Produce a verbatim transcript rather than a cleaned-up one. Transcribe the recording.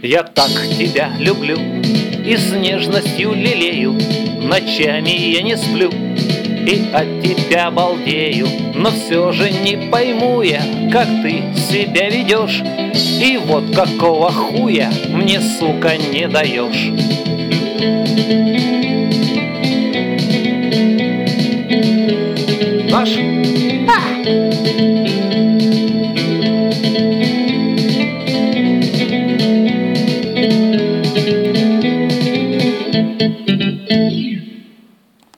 Я так тебя люблю и с нежностью лелею, ночами я не сплю и от тебя балдею. Но все же не пойму я, как ты себя ведешь, и вот какого хуя мне, сука, не даешь.